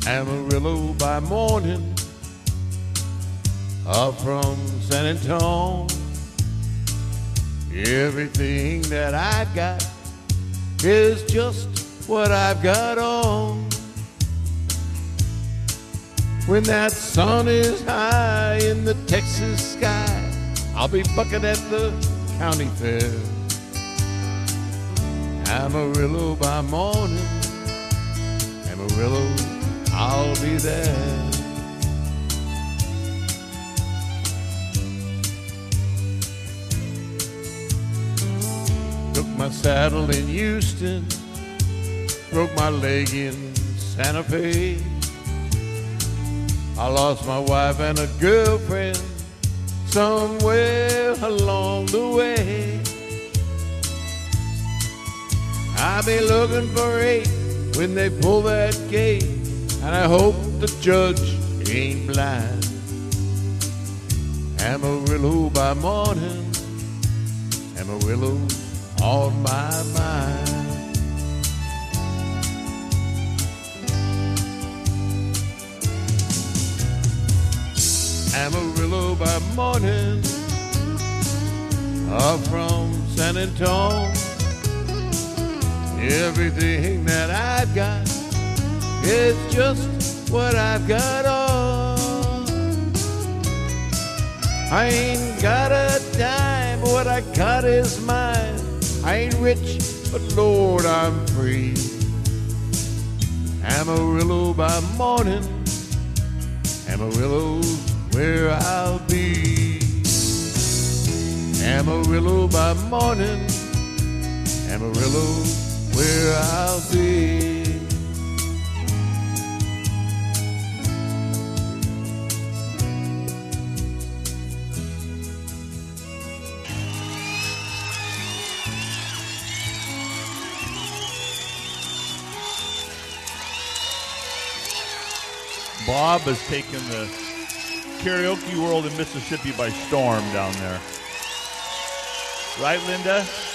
Amarillo by morning, up from San Antonio. Everything that I've got is just what I've got on. When that sun is high in the Texas sky, I'll be bucking at the county fair. Amarillo by morning, Amarillo, I'll be there. Took my saddle in Houston, broke my leg in Santa Fe. I lost my wife and a girlfriend somewhere along the way. I'll be looking for 8 when they pull that gate, and I hope the judge ain't blind. Amarillo by morning, Amarillo on my mind. Amarillo by morning, up from San Antonio. Everything that I've got is just what I've got on. I ain't got a dime, but what I got is mine. I ain't rich, but Lord, I'm free. Amarillo by morning, Amarillo's where I'll be. Amarillo by morning, Amarillo, where I'll be. Bob has taken the karaoke world in Mississippi by storm down there. Right, Linda?